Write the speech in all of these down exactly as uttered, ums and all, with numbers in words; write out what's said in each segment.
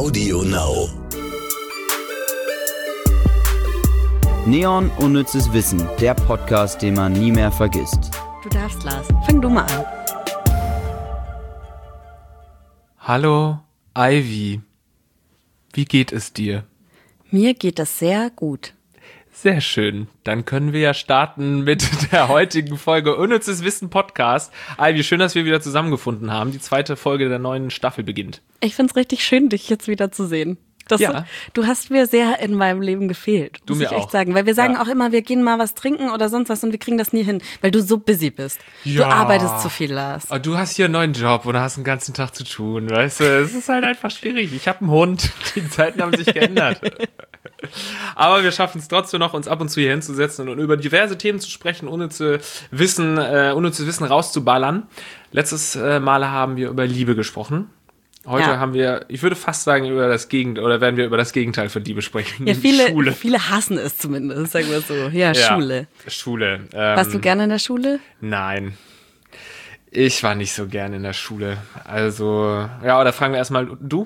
Audio Now. Neon Unnützes Wissen, der Podcast, den man nie mehr vergisst. Du darfst, Lars. Fang du mal an. Hallo, Ivy. Wie geht es dir? Mir geht es sehr gut. Sehr schön. Dann können wir ja starten mit der heutigen Folge Unnützes Wissen Podcast. Ivy, schön, dass wir wieder zusammengefunden haben. Die zweite Folge der neuen Staffel beginnt. Ich find's richtig schön, dich jetzt wieder zu sehen. Das, Ja. Du hast mir sehr in meinem Leben gefehlt, Du muss mir ich echt auch. sagen. Weil wir sagen Ja. auch immer, wir gehen mal was trinken oder sonst was und wir kriegen das nie hin, weil du so busy bist. Ja. Du arbeitest zu viel, Lars. Oh, du hast hier einen neuen Job und hast den ganzen Tag zu tun, weißt du? Es ist halt einfach schwierig. Ich habe einen Hund, die Zeiten haben sich geändert. Aber wir schaffen es trotzdem noch, uns ab und zu hier hinzusetzen und über diverse Themen zu sprechen, unnütze Wissen, äh, unnützes Wissen rauszuballern. Letztes äh, Mal haben wir über Liebe gesprochen. Heute Ja. haben wir, ich würde fast sagen, über das Gegenteil, oder werden wir über das Gegenteil von Liebe sprechen. Ja, viele, Schule. viele hassen es zumindest, sagen wir so. Ja, Schule. Schule. Ähm, Warst du gerne in der Schule? Nein. Ich war nicht so gern in der Schule. Also, ja, oder fragen wir erstmal, du?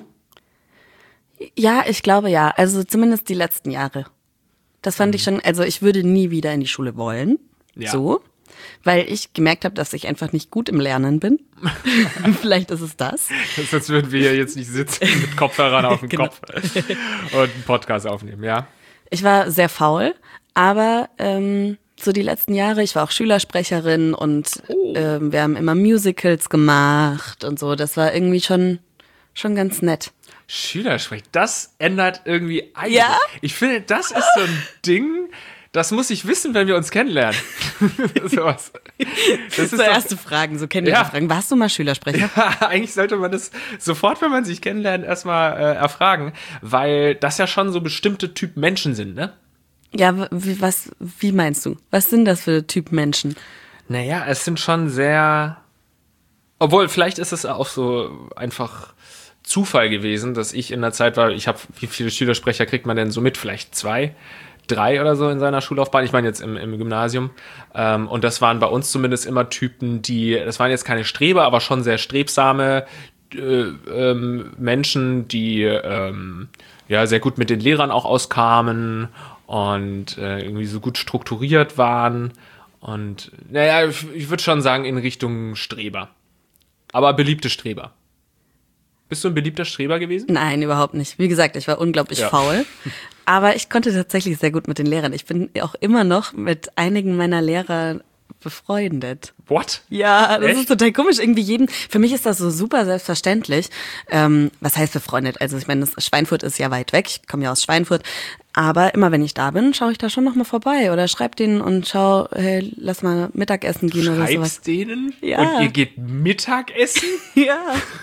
Ja, ich glaube ja. Also zumindest die letzten Jahre. Das fand ich schon, also ich würde nie wieder in die Schule wollen. Ja. So. Weil ich gemerkt habe, dass ich einfach nicht gut im Lernen bin. Vielleicht ist es das. Das ist, als würden wir hier jetzt nicht sitzen mit Kopfhörern auf dem Genau. Kopf und einen Podcast aufnehmen, ja? Ich war sehr faul, aber ähm, so die letzten Jahre, ich war auch Schülersprecherin und Oh. ähm, wir haben immer Musicals gemacht und so. Das war irgendwie schon, schon ganz nett. Schülersprech, das ändert irgendwie einiges. Ja? Ich finde, das ist so ein Ding, das muss ich wissen, wenn wir uns kennenlernen. Sowas. Das ist So doch- erste Fragen, so kennen wir Ja. die Fragen. Warst du mal Schülersprecher? Eigentlich sollte man das sofort, wenn man sich kennenlernt, erstmal äh, erfragen, weil das ja schon so bestimmte Typ Menschen sind, ne? Ja, w- wie, was, wie meinst du? Was sind das für Typ Menschen? Naja, es sind schon sehr, obwohl vielleicht ist es auch so einfach Zufall gewesen, dass ich in der Zeit war, ich habe, wie viele Schülersprecher kriegt man denn so mit? Vielleicht zwei, drei oder so in seiner Schullaufbahn, ich meine jetzt im, im Gymnasium. Ähm, und das waren bei uns zumindest immer Typen, die, das waren jetzt keine Streber, aber schon sehr strebsame äh, ähm, Menschen, die ähm, ja sehr gut mit den Lehrern auch auskamen und äh, irgendwie so gut strukturiert waren. Und naja, ich, ich würde schon sagen in Richtung Streber. Aber beliebte Streber. Bist du ein beliebter Streber gewesen? Nein, überhaupt nicht. Wie gesagt, ich war unglaublich Ja. faul. Aber ich konnte tatsächlich sehr gut mit den Lehrern. Ich bin auch immer noch mit einigen meiner Lehrer befreundet. What? Ja, das Echt? ist total komisch. Irgendwie jeden, für mich ist das so super selbstverständlich. Ähm, was heißt befreundet? Also ich meine, das- Schweinfurt ist ja weit weg. Ich komme ja aus Schweinfurt. Aber immer wenn ich da bin, schaue ich da schon noch mal vorbei oder schreib denen und schau, hey, lass mal Mittagessen gehen oder sowas. Schreibst denen? Ja. Und ihr geht Mittagessen? Ja.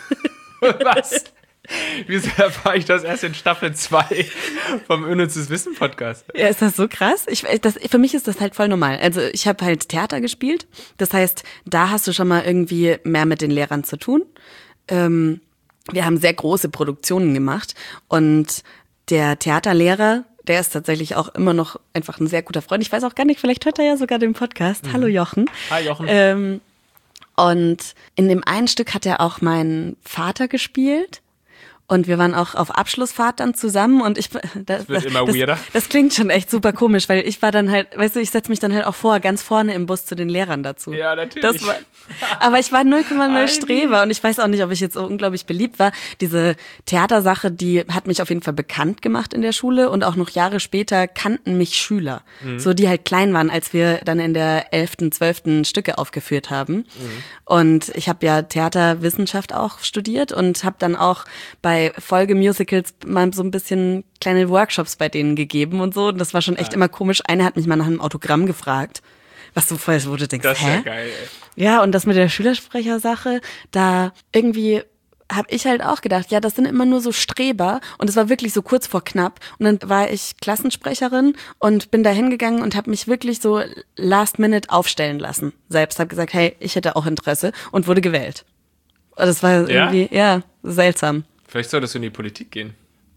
Was? Wieso erfahre ich das erst in Staffel zwei vom Unnützes Wissen Podcast? Ja, ist das so krass? Ich, das, für mich ist das halt voll normal. Also ich habe halt Theater gespielt. Das heißt, da hast du schon mal irgendwie mehr mit den Lehrern zu tun. Ähm, wir haben sehr große Produktionen gemacht. Und der Theaterlehrer, der ist tatsächlich auch immer noch einfach ein sehr guter Freund. Ich weiß auch gar nicht, vielleicht hört er ja sogar den Podcast. Hallo Jochen. Hi Jochen. Ähm, und in dem einen Stück hat er auch meinen Vater gespielt. Und wir waren auch auf Abschlussfahrt dann zusammen und ich das, wird immer das, weirder. das klingt schon echt super komisch, weil ich war dann halt, weißt du, ich setze mich dann halt auch vor, ganz vorne im Bus zu den Lehrern dazu. Ja, natürlich. Das war, aber ich war null Komma null Ivy. Streber und ich weiß auch nicht, ob ich jetzt so unglaublich beliebt war. Diese Theatersache, die hat mich auf jeden Fall bekannt gemacht in der Schule und auch noch Jahre später kannten mich Schüler, Mhm. so die halt klein waren, als wir dann in der elften, zwölften Stücke aufgeführt haben. Mhm. Und ich habe ja Theaterwissenschaft auch studiert und habe dann auch bei Folgemusicals mal so ein bisschen kleine Workshops bei denen gegeben und so. Und das war schon echt immer komisch. Eine hat mich mal nach einem Autogramm gefragt, was so voll ist, wo du denkst, Das ist ja hä? geil, ey. Ja, und das mit der Schülersprechersache, da irgendwie habe ich halt auch gedacht, ja, das sind immer nur so Streber und es war wirklich so kurz vor knapp und dann war ich Klassensprecherin und bin da hingegangen und habe mich wirklich so last minute aufstellen lassen. Selbst habe gesagt, hey, ich hätte auch Interesse und wurde gewählt. Und das war Ja? irgendwie, ja, seltsam. Vielleicht solltest du in die Politik gehen.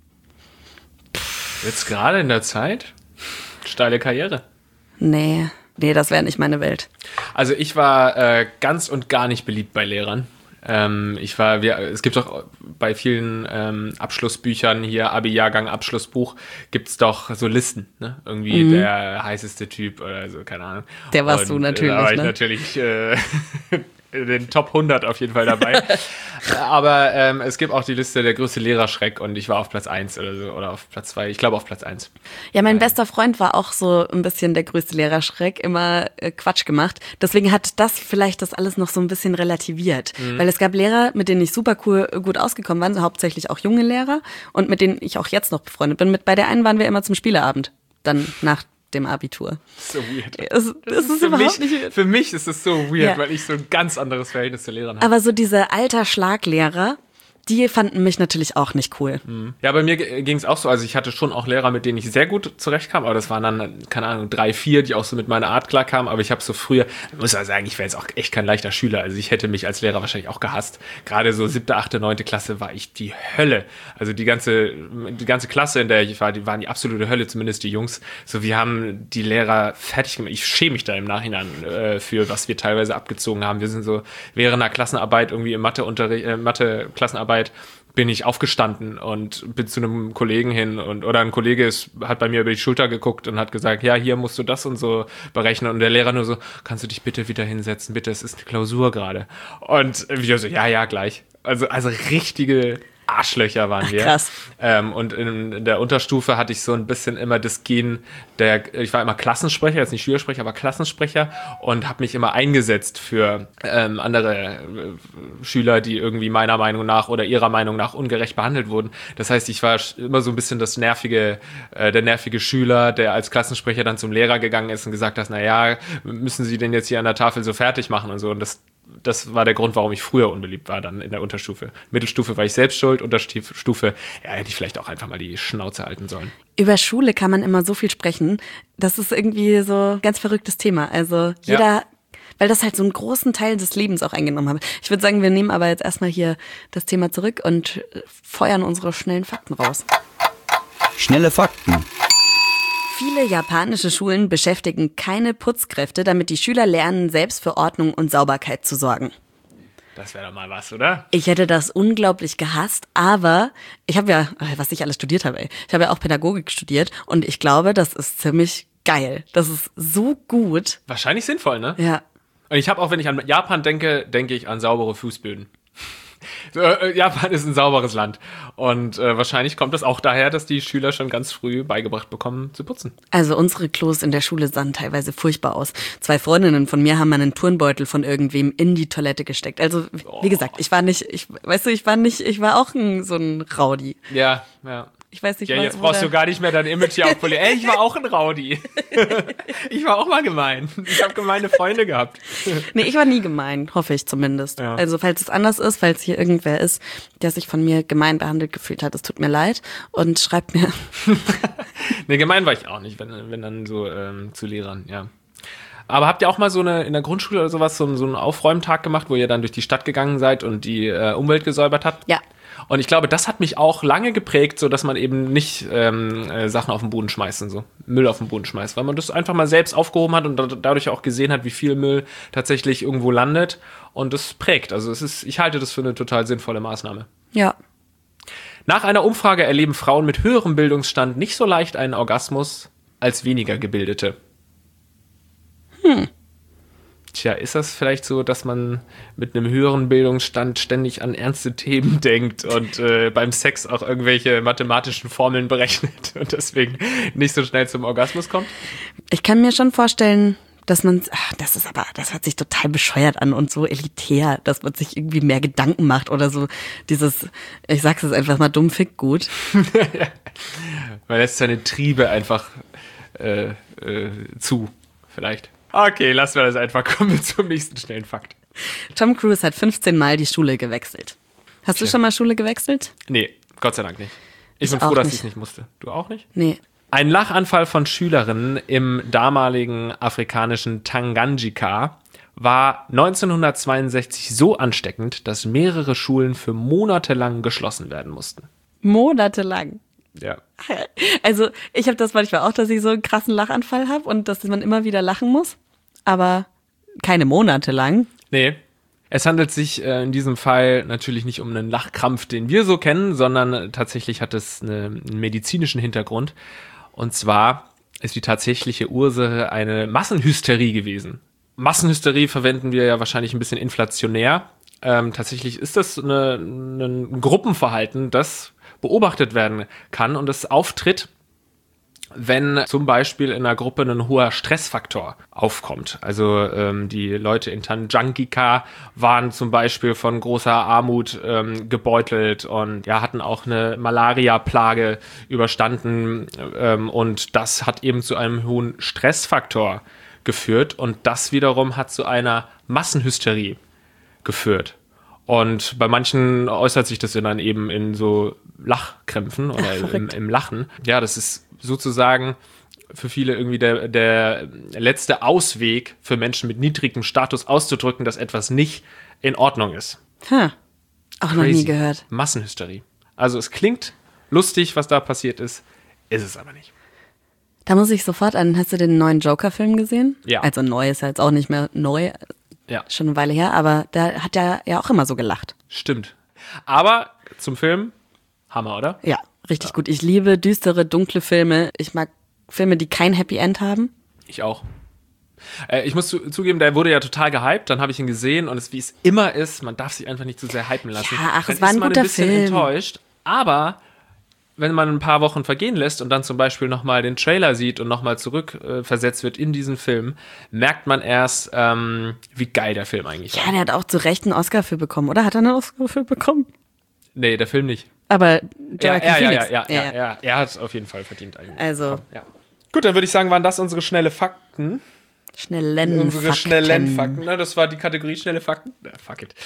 Jetzt gerade in der Zeit? Steile Karriere. Nee, nee, das wäre nicht meine Welt. Also ich war äh, ganz und gar nicht beliebt bei Lehrern. Ähm, ich war, wir, es gibt doch bei vielen ähm, Abschlussbüchern hier, Abi-Jahrgang, Abschlussbuch, gibt es doch so Listen, ne? Irgendwie mhm. der heißeste Typ oder so, keine Ahnung. Der warst Und, du natürlich, äh, Da war ich ne? natürlich äh, in den Top hundert auf jeden Fall dabei. Aber ähm, es gibt auch die Liste der größte Lehrerschreck und ich war auf Platz eins oder so, oder auf Platz zwei, ich glaube auf Platz eins. Ja, mein bester Freund war auch so ein bisschen der größte Lehrerschreck, immer äh, Quatsch gemacht. Deswegen hat das vielleicht das alles noch so ein bisschen relativiert. Mhm. Weil es gab Lehrer, mit denen ich super cool gut ausgekommen war, so hauptsächlich auch junge Lehrer und mit denen ich auch jetzt noch befreundet bin. Mit, bei der einen waren wir immer zum Spieleabend, dann nach dem Abitur. So weird. Es, es das ist, ist überhaupt mich, nicht... Für mich ist es so weird, ja. weil ich so ein ganz anderes Verhältnis zu Lehrern habe. Aber so diese alter Schlaglehrer, die fanden mich natürlich auch nicht cool. Ja, bei mir ging es auch so. Also ich hatte schon auch Lehrer, mit denen ich sehr gut zurechtkam, aber das waren dann, keine Ahnung, drei, vier, die auch so mit meiner Art klarkamen. Aber ich habe so früher, ich muss ja sagen, ich wäre jetzt auch echt kein leichter Schüler. Also ich hätte mich als Lehrer wahrscheinlich auch gehasst. Gerade so siebte, achte, neunte Klasse war ich die Hölle. Also die ganze, die ganze Klasse, in der ich war, die waren die absolute Hölle, zumindest die Jungs. So, wir haben die Lehrer fertig gemacht. Ich schäme mich da im Nachhinein äh, für, was wir teilweise abgezogen haben. Wir sind so während einer Klassenarbeit, irgendwie im Mathe-Unterricht, äh, Mathe-Klassenarbeit, bin ich aufgestanden und bin zu einem Kollegen hin und oder ein Kollege ist, hat bei mir über die Schulter geguckt und hat gesagt, ja, hier musst du das und so berechnen und der Lehrer nur so, kannst du dich bitte wieder hinsetzen, bitte, es ist eine Klausur gerade. Und wir so, ja, ja, gleich. Also, also richtige Arschlöcher waren wir. Ach, krass. Ähm, und in, in der Unterstufe hatte ich so ein bisschen immer das Gen, der, ich war immer Klassensprecher, jetzt nicht Schülersprecher, aber Klassensprecher und habe mich immer eingesetzt für ähm, andere äh, Schüler, die irgendwie meiner Meinung nach oder ihrer Meinung nach ungerecht behandelt wurden. Das heißt, ich war immer so ein bisschen das nervige, äh, der nervige Schüler, der als Klassensprecher dann zum Lehrer gegangen ist und gesagt hat, na ja, müssen Sie denn jetzt hier an der Tafel so fertig machen und so. Und das Das war der Grund, warum ich früher unbeliebt war, dann in der Unterstufe. Mittelstufe war ich selbst schuld, Unterstufe, ja, hätte ich vielleicht auch einfach mal die Schnauze halten sollen. Über Schule kann man immer so viel sprechen. Das ist irgendwie so ein ganz verrücktes Thema. Also jeder, ja. Weil das halt so einen großen Teil des Lebens auch eingenommen hat. Ich würde sagen, wir nehmen aber jetzt erstmal hier das Thema zurück und feuern unsere schnellen Fakten raus. Schnelle Fakten. Viele japanische Schulen beschäftigen keine Putzkräfte, damit die Schüler lernen, selbst für Ordnung und Sauberkeit zu sorgen. Das wäre doch mal was, oder? Ich hätte das unglaublich gehasst, aber ich habe ja, was ich alles studiert habe, ey. Ich habe ja auch Pädagogik studiert und ich glaube, das ist ziemlich geil. Das ist so gut. Wahrscheinlich sinnvoll, ne? Ja. Und ich habe auch, wenn ich an Japan denke, denke ich an saubere Fußböden. So, äh, Japan ist ein sauberes Land und äh, wahrscheinlich kommt es auch daher, dass die Schüler schon ganz früh beigebracht bekommen zu putzen. Also unsere Klos in der Schule sahen teilweise furchtbar aus. Zwei Freundinnen von mir haben einen Turnbeutel von irgendwem in die Toilette gesteckt. Also Oh. wie gesagt, ich war nicht, ich weißt du, ich war nicht, ich war auch ein, so ein Rowdy. Ja, ja. Ich weiß nicht, Ja, was, jetzt brauchst du gar nicht mehr dein Image hier auf Poli. Ey, ich war auch ein Rowdy. Ich war auch mal gemein. Ich habe gemeine Freunde gehabt. Nee, ich war nie gemein, hoffe ich zumindest. Ja. Also falls es anders ist, falls hier irgendwer ist, der sich von mir gemein behandelt gefühlt hat, es tut mir leid und schreibt mir. Nee, gemein war ich auch nicht, wenn, wenn dann so ähm, zu Lehrern, ja. Aber habt ihr auch mal so eine in der Grundschule oder sowas, so, so einen Aufräumtag gemacht, wo ihr dann durch die Stadt gegangen seid und die äh, Umwelt gesäubert habt? Ja. Und ich glaube, das hat mich auch lange geprägt, so dass man eben nicht ähm, äh, Sachen auf den Boden schmeißt und so, Müll auf den Boden schmeißt, weil man das einfach mal selbst aufgehoben hat und da, dadurch auch gesehen hat, wie viel Müll tatsächlich irgendwo landet und das prägt. Also es ist, ich halte das für eine total sinnvolle Maßnahme. Ja. Nach einer Umfrage erleben Frauen mit höherem Bildungsstand nicht so leicht einen Orgasmus als weniger gebildete. Hm. Tja, ist das vielleicht so, dass man mit einem höheren Bildungsstand ständig an ernste Themen denkt und äh, beim Sex auch irgendwelche mathematischen Formeln berechnet und deswegen nicht so schnell zum Orgasmus kommt? Ich kann mir schon vorstellen, dass man, ach, das ist aber, das hört sich total bescheuert an und so elitär, dass man sich irgendwie mehr Gedanken macht oder so dieses, ich sag's jetzt einfach mal, dumm fick gut. Man lässt seine Triebe einfach äh, äh, zu, vielleicht. Okay, lassen wir das einfach. Kommen wir zum nächsten schnellen Fakt. Tom Cruise hat fünfzehn Mal die Schule gewechselt. Hast Okay. du schon mal Schule gewechselt? Nee, Gott sei Dank nicht. Ich, Ich bin froh, auch dass nicht. ich es nicht musste. Du auch nicht? Nee. Ein Lachanfall von Schülerinnen im damaligen afrikanischen Tanganyika war neunzehnhundertzweiundsechzig so ansteckend, dass mehrere Schulen für Monate lang geschlossen werden mussten. Monatelang. Ja. Also ich habe das manchmal auch, dass ich so einen krassen Lachanfall habe und dass man immer wieder lachen muss, aber keine Monate lang. Nee. Es handelt sich äh, in diesem Fall natürlich nicht um einen Lachkrampf, den wir so kennen, sondern äh, tatsächlich hat es eine, einen medizinischen Hintergrund. Und zwar ist die tatsächliche Ursache eine Massenhysterie gewesen. Massenhysterie verwenden wir ja wahrscheinlich ein bisschen inflationär. Ähm, tatsächlich ist das eine, ein Gruppenverhalten, das beobachtet werden kann und das auftritt, wenn zum Beispiel in einer Gruppe ein hoher Stressfaktor aufkommt. Also ähm, die Leute in Tanganyika waren zum Beispiel von großer Armut ähm, gebeutelt und ja, hatten auch eine Malaria-Plage überstanden ähm, und das hat eben zu einem hohen Stressfaktor geführt und das wiederum hat zu einer Massenhysterie geführt. Und bei manchen äußert sich das dann eben in so Lachkrämpfen oder Ach, im, im Lachen. Ja, das ist sozusagen für viele irgendwie der, der letzte Ausweg für Menschen mit niedrigem Status auszudrücken, dass etwas nicht in Ordnung ist. Hm. Auch noch nie gehört. Massenhysterie. Also es klingt lustig, was da passiert ist, ist es aber nicht. Da muss ich sofort an, hast du den neuen Joker-Film gesehen? Ja. Also neu ist ja jetzt auch nicht mehr neu, Ja. schon eine Weile her, aber da hat er ja auch immer so gelacht. Stimmt. Aber zum Film, Hammer, oder? Ja, richtig gut. Ich liebe düstere, dunkle Filme. Ich mag Filme, die kein Happy End haben. Ich auch. Äh, ich muss zu, zugeben, der wurde ja total gehypt, dann habe ich ihn gesehen und es, wie es immer ist, man darf sich einfach nicht zu sehr hypen lassen. Ja, ach, dann es war ein ist man guter ein bisschen Film. enttäuscht, aber wenn man ein paar Wochen vergehen lässt und dann zum Beispiel nochmal den Trailer sieht und nochmal zurückversetzt äh, versetzt wird in diesen Film, merkt man erst, ähm, wie geil der Film eigentlich war. Ja, der hat auch zu Recht einen Oscar für bekommen, oder? Hat er einen Oscar für bekommen? Nee, der Film nicht. Aber Ja, Joaquin ja, ja, Phoenix. ja, ja, ja, ja, er hat es auf jeden Fall verdient eigentlich. Also. Ja. Gut, dann würde ich sagen, waren das unsere schnelle Fakten. Schnellen Unsere Fakten. schnellen Fakten. Na, das war die Kategorie schnelle Fakten. Na, fuck it.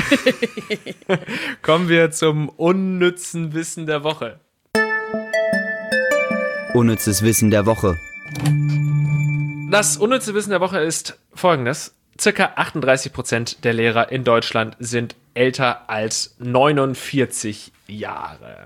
Kommen wir zum unnützen Wissen der Woche. Unnützes Wissen der Woche. Das unnütze Wissen der Woche ist folgendes. Circa achtunddreißig Prozent der Lehrer in Deutschland sind älter als neunundvierzig Jahre.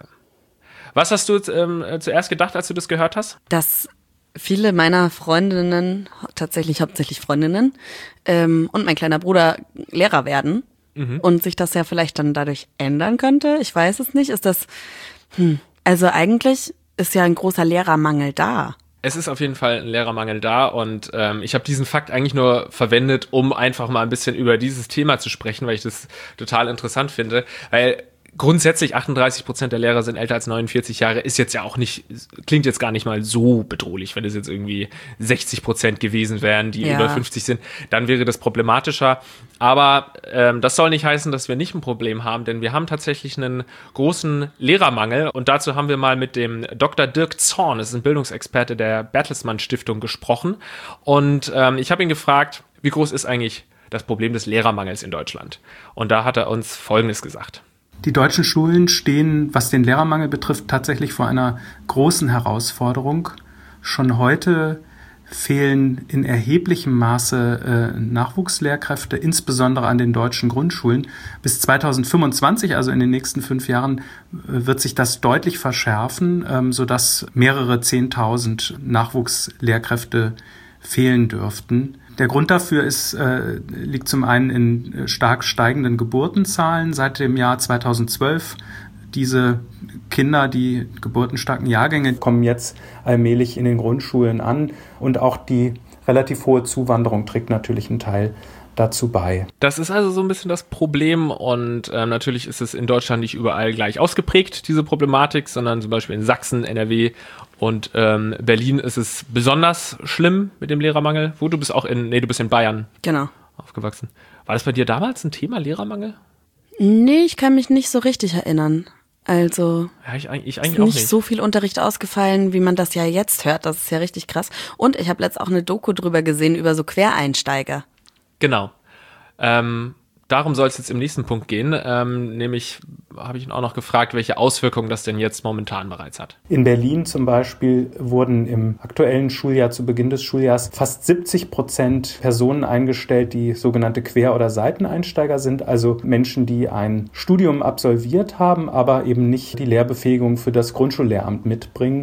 Was hast du ähm, zuerst gedacht, als du das gehört hast? Dass viele meiner Freundinnen, tatsächlich hauptsächlich Freundinnen, ähm, und mein kleiner Bruder Lehrer werden mhm. und sich das ja vielleicht dann dadurch ändern könnte. Ich weiß es nicht. Ist das, hm, also eigentlich ist ja ein großer Lehrermangel da. Es ist auf jeden Fall ein Lehrermangel da und ähm, ich habe diesen Fakt eigentlich nur verwendet, um einfach mal ein bisschen über dieses Thema zu sprechen, weil ich das total interessant finde, weil grundsätzlich achtunddreißig Prozent der Lehrer sind älter als neunundvierzig Jahre, ist jetzt ja auch nicht, klingt jetzt gar nicht mal so bedrohlich, wenn es jetzt irgendwie sechzig Prozent gewesen wären, die Ja. über fünfzig sind, dann wäre das problematischer. Aber ähm, das soll nicht heißen, dass wir nicht ein Problem haben, denn wir haben tatsächlich einen großen Lehrermangel und dazu haben wir mal mit dem Doktor Dirk Zorn, das ist ein Bildungsexperte der Bertelsmann Stiftung, gesprochen und ähm, ich habe ihn gefragt, wie groß ist eigentlich das Problem des Lehrermangels in Deutschland? Und da hat er uns Folgendes gesagt. Die deutschen Schulen stehen, was den Lehrermangel betrifft, tatsächlich vor einer großen Herausforderung. Schon heute fehlen in erheblichem Maße äh, Nachwuchslehrkräfte, insbesondere an den deutschen Grundschulen. Bis zweitausendfünfundzwanzig, also in den nächsten fünf Jahren, äh, wird sich das deutlich verschärfen, ähm, sodass mehrere Zehntausend Nachwuchslehrkräfte fehlen dürften. Der Grund dafür ist, äh, liegt zum einen in stark steigenden Geburtenzahlen seit dem Jahr zweitausendzwölf. Diese Kinder, die geburtenstarken Jahrgänge, kommen jetzt allmählich in den Grundschulen an und auch die relativ hohe Zuwanderung trägt natürlich einen Teil dazu bei. Das ist also so ein bisschen das Problem und ähm, natürlich ist es in Deutschland nicht überall gleich ausgeprägt, diese Problematik, sondern zum Beispiel in Sachsen, N R W und ähm, Berlin ist es besonders schlimm mit dem Lehrermangel. Wo du bist auch in, nee, du bist in Bayern Genau. aufgewachsen. War das bei dir damals ein Thema, Lehrermangel? Nee, ich kann mich nicht so richtig erinnern. Also Ja, ich, ich ist eigentlich auch nicht nicht. so viel Unterricht ausgefallen, wie man das ja jetzt hört. Das ist ja richtig krass. Und ich habe letztens auch eine Doku drüber gesehen, über so Quereinsteiger. Genau. Ähm, darum soll es jetzt im nächsten Punkt gehen. Ähm, nämlich habe ich ihn auch noch gefragt, welche Auswirkungen das denn jetzt momentan bereits hat. In Berlin zum Beispiel wurden im aktuellen Schuljahr, zu Beginn des Schuljahrs, fast siebzig Prozent Personen eingestellt, die sogenannte Quer- oder Seiteneinsteiger sind, also Menschen, die ein Studium absolviert haben, aber eben nicht die Lehrbefähigung für das Grundschullehramt mitbringen.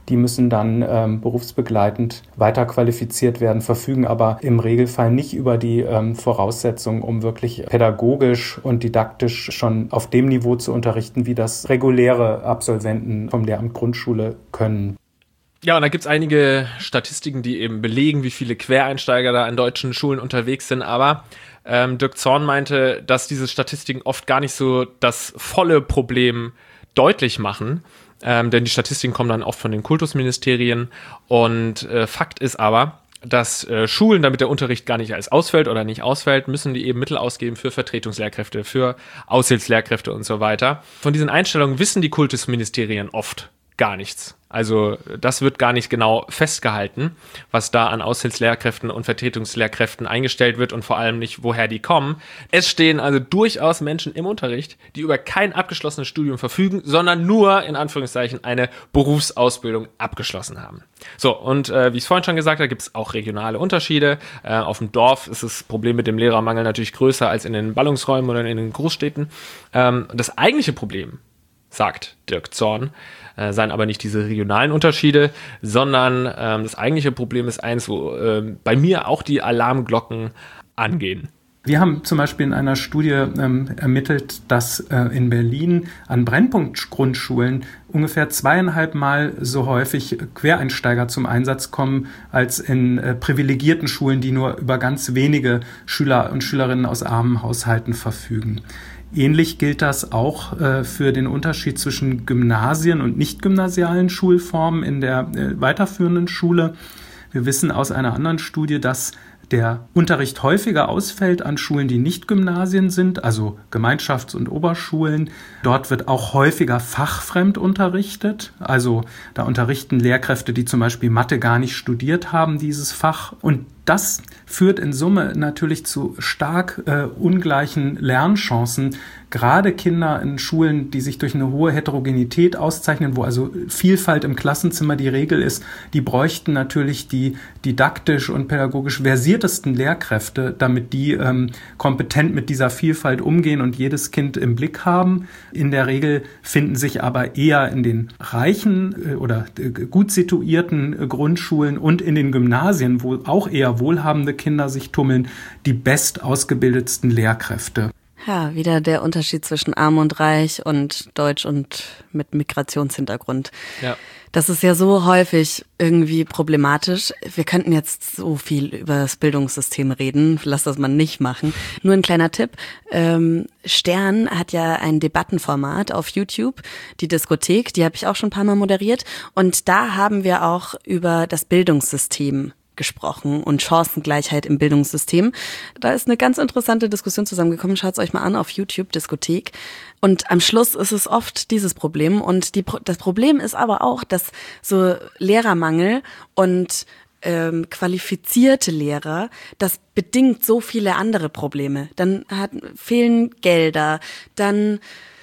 Die müssen dann ähm, berufsbegleitend weiter qualifiziert werden, verfügen aber im Regelfall nicht über die ähm, Voraussetzungen, um wirklich pädagogisch und didaktisch schon auf dem Niveau zu unterrichten, wie das reguläre Absolventen vom Lehramt Grundschule können. Ja, und da gibt's einige Statistiken, die eben belegen, wie viele Quereinsteiger da an deutschen Schulen unterwegs sind. Aber ähm, Dirk Zorn meinte, dass diese Statistiken oft gar nicht so das volle Problem deutlich machen. Ähm, denn die Statistiken kommen dann oft von den Kultusministerien. Und äh, Fakt ist aber, dass äh, Schulen, damit der Unterricht gar nicht als ausfällt oder nicht ausfällt, müssen die eben Mittel ausgeben für Vertretungslehrkräfte, für Aushilfslehrkräfte und so weiter. Von diesen Einstellungen wissen die Kultusministerien oft gar nichts. Also das wird gar nicht genau festgehalten, was da an Aushilfslehrkräften und Vertretungslehrkräften eingestellt wird und vor allem nicht, woher die kommen. Es stehen also durchaus Menschen im Unterricht, die über kein abgeschlossenes Studium verfügen, sondern nur, in Anführungszeichen, eine Berufsausbildung abgeschlossen haben. So, und äh, wie ich es vorhin schon gesagt habe, gibt es auch regionale Unterschiede. Äh, auf dem Dorf ist das Problem mit dem Lehrermangel natürlich größer als in den Ballungsräumen oder in den Großstädten. Ähm, das eigentliche Problem, sagt Dirk Zorn, äh, seien aber nicht diese regionalen Unterschiede, sondern ähm, das eigentliche Problem ist eins, wo äh, bei mir auch die Alarmglocken angehen. Wir haben zum Beispiel in einer Studie ähm, ermittelt, dass äh, in Berlin an Brennpunktgrundschulen ungefähr zweieinhalb Mal so häufig Quereinsteiger zum Einsatz kommen als in äh, privilegierten Schulen, die nur über ganz wenige Schüler und Schülerinnen aus armen Haushalten verfügen. Ähnlich gilt das auch äh, für den Unterschied zwischen Gymnasien und nicht gymnasialen Schulformen in der äh, weiterführenden Schule. Wir wissen aus einer anderen Studie, dass der Unterricht häufiger ausfällt an Schulen, die nicht Gymnasien sind, also Gemeinschafts- und Oberschulen. Dort wird auch häufiger fachfremd unterrichtet. Also da unterrichten Lehrkräfte, die zum Beispiel Mathe gar nicht studiert haben, dieses Fach. Und das führt in Summe natürlich zu stark äh, ungleichen Lernchancen. Gerade Kinder in Schulen, die sich durch eine hohe Heterogenität auszeichnen, wo also Vielfalt im Klassenzimmer die Regel ist, die bräuchten natürlich die didaktisch und pädagogisch versiertesten Lehrkräfte, damit die ähm, kompetent mit dieser Vielfalt umgehen und jedes Kind im Blick haben. In der Regel finden sich aber eher in den reichen äh, oder äh, gut situierten äh, Grundschulen und in den Gymnasien, wo auch eher wohlhabende Kinder sich tummeln, die best ausgebildetsten Lehrkräfte. Ja, wieder der Unterschied zwischen arm und reich und deutsch und mit Migrationshintergrund. Ja. Das ist ja so häufig irgendwie problematisch. Wir könnten jetzt so viel über das Bildungssystem reden. Lass das mal nicht machen. Nur ein kleiner Tipp. Ähm, Stern hat ja ein Debattenformat auf YouTube, die Diskothek. Die habe ich auch schon ein paar Mal moderiert. Und da haben wir auch über das Bildungssystem gesprochen und Chancengleichheit im Bildungssystem. Da ist eine ganz interessante Diskussion zusammengekommen. Schaut es euch mal an auf YouTube, Diskothek. Und am Schluss ist es oft dieses Problem. Und die, das Problem ist aber auch, dass so Lehrermangel und ähm, qualifizierte Lehrer, das bedingt so viele andere Probleme. Dann hat, fehlen Gelder, dann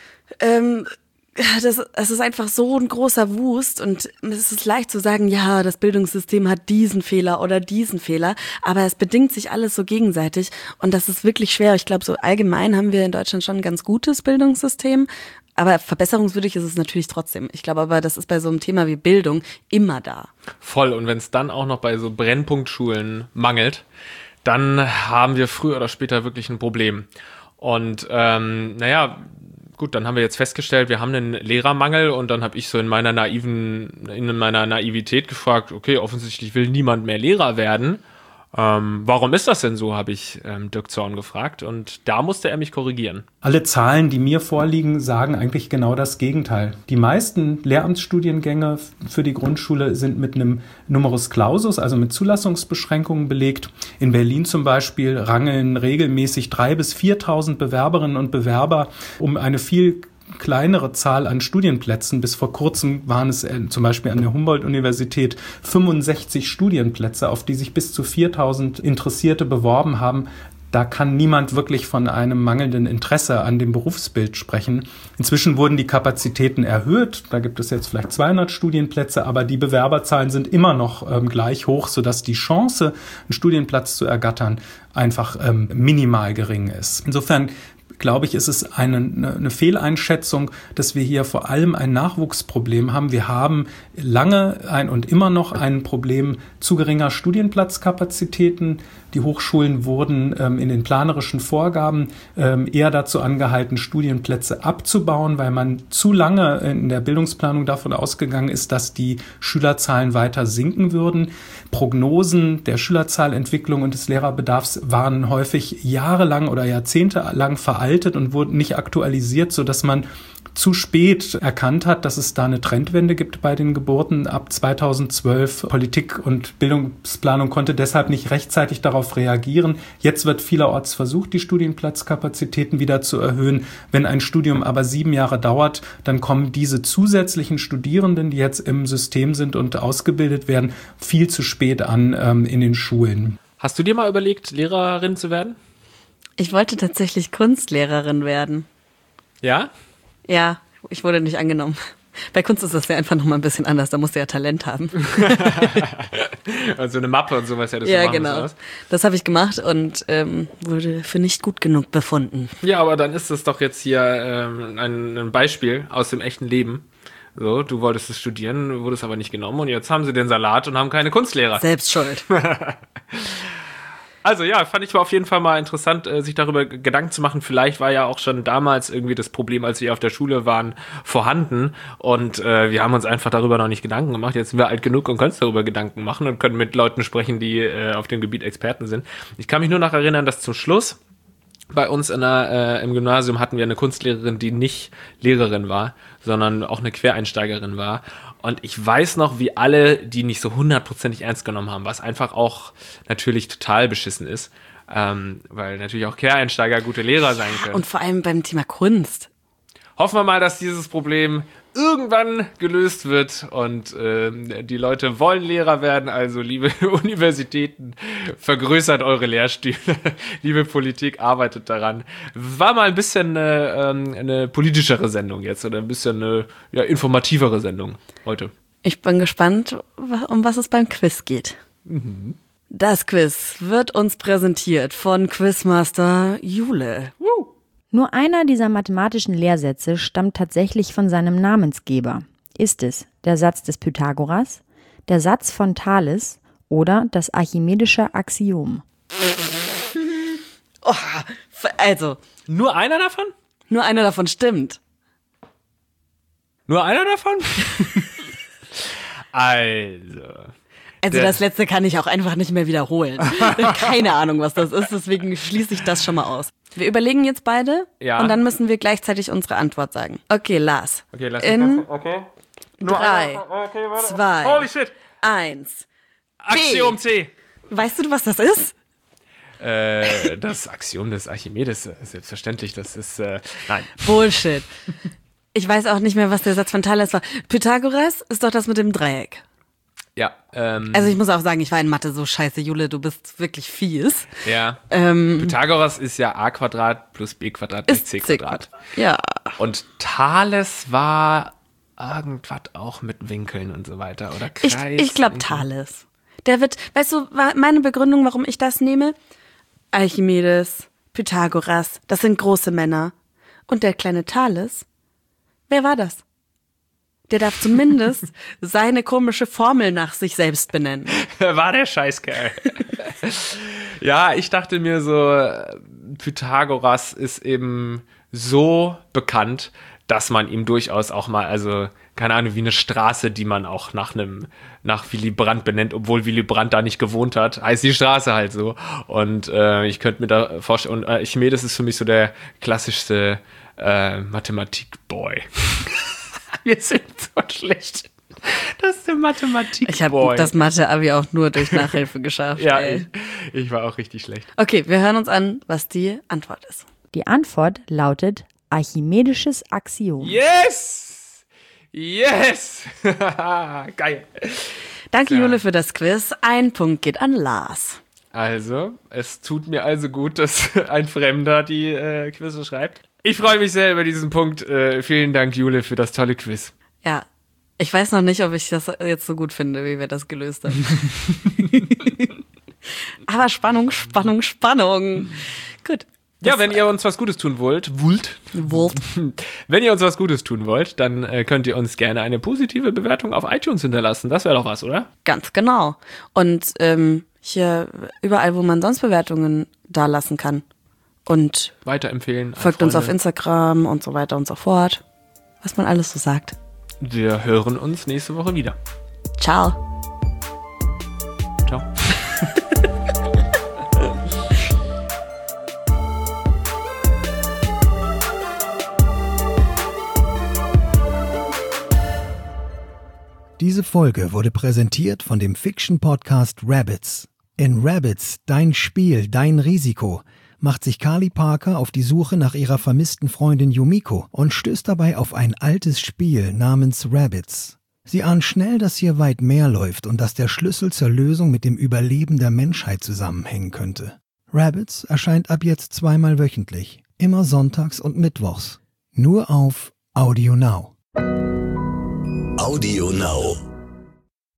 ähm, Das, das ist einfach so ein großer Wust und es ist leicht zu sagen, ja, das Bildungssystem hat diesen Fehler oder diesen Fehler, aber es bedingt sich alles so gegenseitig und das ist wirklich schwer. Ich glaube, so allgemein haben wir in Deutschland schon ein ganz gutes Bildungssystem, aber verbesserungswürdig ist es natürlich trotzdem. Ich glaube aber, das ist bei so einem Thema wie Bildung immer da. Voll, und wenn es dann auch noch bei so Brennpunktschulen mangelt, dann haben wir früher oder später wirklich ein Problem. Und ähm, naja, gut, dann haben wir jetzt festgestellt, wir haben einen Lehrermangel und dann habe ich so in meiner naiven, in meiner Naivität gefragt, okay, offensichtlich will niemand mehr Lehrer werden. Ähm, warum ist das denn so, habe ich ähm, Dirk Zorn gefragt und da musste er mich korrigieren. Alle Zahlen, die mir vorliegen, sagen eigentlich genau das Gegenteil. Die meisten Lehramtsstudiengänge für die Grundschule sind mit einem Numerus Clausus, also mit Zulassungsbeschränkungen belegt. In Berlin zum Beispiel rangeln regelmäßig dreitausend bis viertausend Bewerberinnen und Bewerber um eine viel kleinere Zahl an Studienplätzen. Bis vor kurzem waren es äh, zum Beispiel an der Humboldt-Universität fünfundsechzig Studienplätze, auf die sich bis zu viertausend Interessierte beworben haben. Da kann niemand wirklich von einem mangelnden Interesse an dem Berufsbild sprechen. Inzwischen wurden die Kapazitäten erhöht. Da gibt es jetzt vielleicht zweihundert Studienplätze, aber die Bewerberzahlen sind immer noch ähm, gleich hoch, sodass die Chance, einen Studienplatz zu ergattern, einfach ähm, minimal gering ist. Insofern glaube ich, ist es eine, eine Fehleinschätzung, dass wir hier vor allem ein Nachwuchsproblem haben. Wir haben lange ein und immer noch ein Problem zu geringer Studienplatzkapazitäten. Die Hochschulen wurden ähm, in den planerischen Vorgaben ähm, eher dazu angehalten, Studienplätze abzubauen, weil man zu lange in der Bildungsplanung davon ausgegangen ist, dass die Schülerzahlen weiter sinken würden. Prognosen der Schülerzahlentwicklung und des Lehrerbedarfs waren häufig jahrelang oder jahrzehntelang veraltet und wurden nicht aktualisiert, sodass man zu spät erkannt hat, dass es da eine Trendwende gibt bei den Geburten ab zweitausendzwölf. Politik und Bildungsplanung konnte deshalb nicht rechtzeitig darauf reagieren. Jetzt wird vielerorts versucht, die Studienplatzkapazitäten wieder zu erhöhen. Wenn ein Studium aber sieben Jahre dauert, dann kommen diese zusätzlichen Studierenden, die jetzt im System sind und ausgebildet werden, viel zu spät an ähm, in den Schulen. Hast du dir mal überlegt, Lehrerin zu werden? Ich wollte tatsächlich Kunstlehrerin werden. Ja? Ja, ich wurde nicht angenommen. Bei Kunst ist das ja einfach nochmal ein bisschen anders, da musst du ja Talent haben. Also eine Mappe und sowas hättest ja, du machen genau. müssen. Das habe ich gemacht und ähm, wurde für nicht gut genug befunden. Ja, aber dann ist das doch jetzt hier ähm, ein, ein Beispiel aus dem echten Leben. So, du wolltest es studieren, wurdest aber nicht genommen und jetzt haben sie den Salat und haben keine Kunstlehrer. Selbst schuld. Also ja, fand ich auf jeden Fall mal interessant, sich darüber Gedanken zu machen. Vielleicht war ja auch schon damals irgendwie das Problem, als wir auf der Schule waren, vorhanden. Und äh, wir haben uns einfach darüber noch nicht Gedanken gemacht. Jetzt sind wir alt genug und können uns darüber Gedanken machen und können mit Leuten sprechen, die äh, auf dem Gebiet Experten sind. Ich kann mich nur noch erinnern, dass zum Schluss bei uns in der, äh, im Gymnasium hatten wir eine Kunstlehrerin, die nicht Lehrerin war, sondern auch eine Quereinsteigerin war. Und ich weiß noch, wie alle die nicht so hundertprozentig ernst genommen haben, was einfach auch natürlich total beschissen ist, ähm, weil natürlich auch Quereinsteiger gute Lehrer sein können. Und vor allem beim Thema Kunst. Hoffen wir mal, dass dieses Problem irgendwann gelöst wird und äh, die Leute wollen Lehrer werden. Also liebe Universitäten, vergrößert eure Lehrstühle. Liebe Politik, arbeitet daran. War mal ein bisschen äh, eine politischere Sendung jetzt oder ein bisschen eine ja, informativere Sendung heute. Ich bin gespannt, um was es beim Quiz geht. Mhm. Das Quiz wird uns präsentiert von Quizmaster Jule. Woo. Nur einer dieser mathematischen Lehrsätze stammt tatsächlich von seinem Namensgeber. Ist es der Satz des Pythagoras, der Satz von Thales oder das archimedische Axiom? Oh, also, nur einer davon? Nur einer davon stimmt. Nur einer davon? Also... Also das letzte kann ich auch einfach nicht mehr wiederholen. Keine Ahnung, was das ist, deswegen schließe ich das schon mal aus. Wir überlegen jetzt beide ja. und dann müssen wir gleichzeitig unsere Antwort sagen. Okay, Lars. Okay, lass In uns okay. drei, okay, zwei, Holy shit. eins. Axiom C. Weißt du, was das ist? Äh, das Axiom des Archimedes, selbstverständlich, das ist, äh, nein. Bullshit. Ich weiß auch nicht mehr, was der Satz von Thales war. Pythagoras ist doch das mit dem Dreieck. Ja, ähm. Also ich muss auch sagen, ich war in Mathe so scheiße, Jule, du bist wirklich fies. Ja. Ähm, Pythagoras ist ja a Quadrat plus b Quadrat gleich c Quadrat. Ja. Und Thales war irgendwas auch mit Winkeln und so weiter, oder Kreis. Ich, ich glaube Thales. Der wird, weißt du, meine Begründung, warum ich das nehme? Archimedes, Pythagoras, das sind große Männer. Und der kleine Thales, wer war das? Der darf zumindest seine komische Formel nach sich selbst benennen. War der Scheißkerl. Ja, ich dachte mir so, Pythagoras ist eben so bekannt, dass man ihm durchaus auch mal, also keine Ahnung, wie eine Straße, die man auch nach einem, nach Willy Brandt benennt, obwohl Willy Brandt da nicht gewohnt hat, heißt die Straße halt so. Und äh, ich könnte mir da vorstellen, und äh, Archimedes ist für mich so der klassischste äh, Mathematik-Boy. Wir sind so schlecht. Das ist der Mathematik. Ich habe das Mathe-Abi auch nur durch Nachhilfe geschafft. Ja, ey. Ich, ich war auch richtig schlecht. Okay, wir hören uns an, was die Antwort ist. Die Antwort lautet archimedisches Axiom. Yes! Yes! Geil. Danke, Ja. Jule, für das Quiz. Ein Punkt geht an Lars. Also, es tut mir also gut, dass ein Fremder die äh, Quizze schreibt. Ich freue mich sehr über diesen Punkt. Äh, vielen Dank, Jule, für das tolle Quiz. Ja, ich weiß noch nicht, ob ich das jetzt so gut finde, wie wir das gelöst haben. Aber Spannung, Spannung, Spannung. Gut. Ja, wenn ihr uns was Gutes tun wollt, wollt, Wollt. wenn ihr uns was Gutes tun wollt, dann äh, könnt ihr uns gerne eine positive Bewertung auf iTunes hinterlassen. Das wäre doch was, oder? Ganz genau. Und ähm, hier überall, wo man sonst Bewertungen da lassen kann. Und Weiterempfehlen. folgt uns auf Instagram und so weiter und so fort. Was man alles so sagt. Wir hören uns nächste Woche wieder. Ciao. Ciao. Diese Folge wurde präsentiert von dem Fiction-Podcast Rabbits. In Rabbits, dein Spiel, dein Risiko, macht sich Carly Parker auf die Suche nach ihrer vermissten Freundin Yumiko und stößt dabei auf ein altes Spiel namens Rabbits. Sie ahnt schnell, dass hier weit mehr läuft und dass der Schlüssel zur Lösung mit dem Überleben der Menschheit zusammenhängen könnte. Rabbits erscheint ab jetzt zweimal wöchentlich, immer sonntags und mittwochs. Nur auf Audio Now. Audio Now.